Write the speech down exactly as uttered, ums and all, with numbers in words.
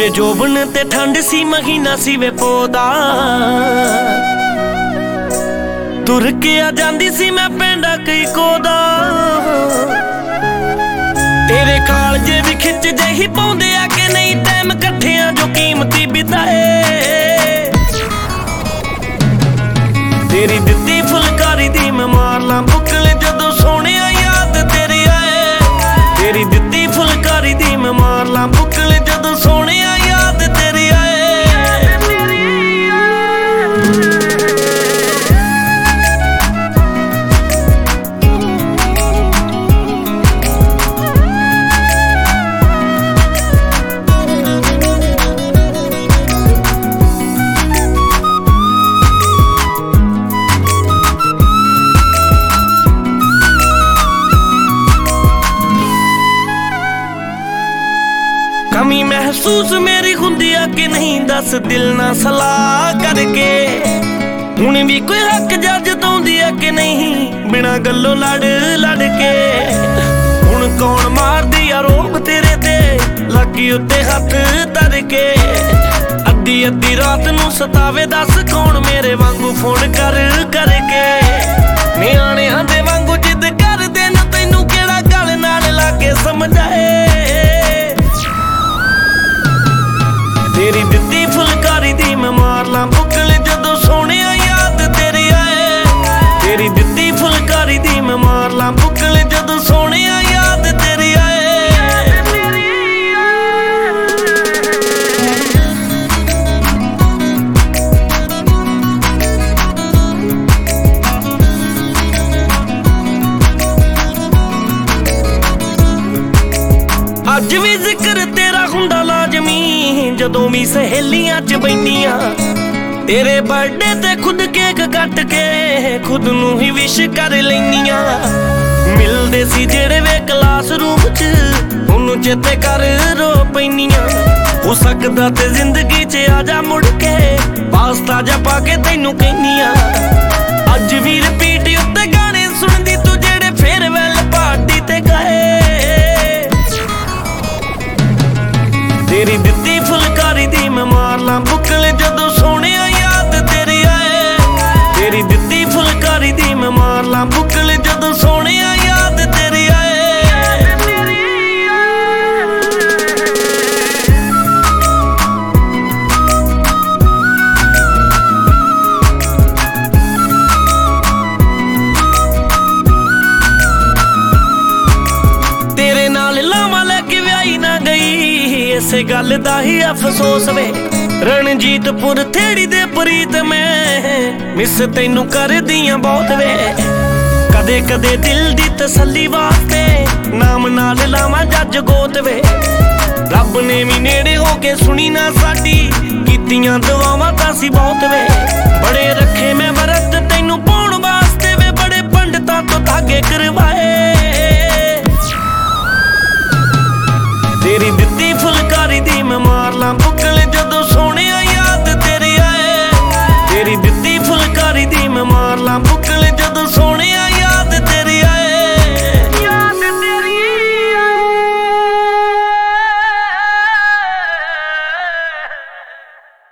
तेरे जोबन ते ठंड सी महीना सी वे पोदा तुर के आ जांदी सी मैं पेंडा कई कोदा तेरे कालजे भी खिच जही पाउंदे आ के नहीं टाइम कट्ठियां जो कीमती बिताए तेरी दित्ती फुलकारी दी मैं मार ला बुकले जदों सोने याद तेरी आए तेरी दित्ती फुलकारी दी मैं मार ला बुकले जदों सोने याद तेरी आए कमी महसूस मेरी हुंदी आ कि नहीं दस दिल ना सलाह करके हुण भी कोई हक जज दौंदी आ कि नहीं बिना गल्लों लड़ लड़ के हुण कौन मारदी आ रोब तेरे ते लगी उत्ते हथ धर के अद्धी अद्धी रात नूं सतावे दस कौन मेरे वांगू फोन कर करके नियाणियां दे वांगू जिद करदे न तैनूं किहड़ा गल नाल लागे समझाए तेरी दित्ती फुलकारी दी मैं मार ला बुकले जदों सोने याद तेरी आए तेरी दित्ती फुलकारी दी मैं मार ला बुकले जदों सोने याद तेरी आए अज भी जिक्र तेरा हुंदा लाजमी जदों भी सहेलियां च बैठियां तेरे बर्थडे ते खुद केक कट के खुद नूं ही विश कर लैनियां मिलदे सी जेड़े वे क्लासरूम च उन्नू चेते कर रो पैनियां हो सकदा ते जिंदगी च आजा मुड़ के पास्ता जा पाके तैनूं कहनियां अज भी रिपीट उत्ते गाने सुनदी तू जेड़े फेयरवेल पार्टी ते गाए तेरी दित्ती फुलकारी दी मैं मार ला बुकले जदों सोने याद तेरी आए तेरी दित्ती फुलकारी दी मैं मार ला बुकले जदों सोने याद तेरी आए तेरे नाल लावां लेके व्याही ना गई इसे गल दा ही अफसोस वे रणजीतपुर थेड़ी दे प्रीत में मिस तैनू कर दियां बहुत वे कदे कदे दिल दी तसल्ली वास्ते नाम नाल लावां जज गोत वे रब ने भी नेड़े हो के सुनी ना साडी कीतियां दुआवां तां सी बहुत वे बड़े रखे मैं वरत तैनू पाउण वास्ते वे बड़े पंडितां तो धागे करवाए तेरी दित्ती फुलकारी दी मैं मार ला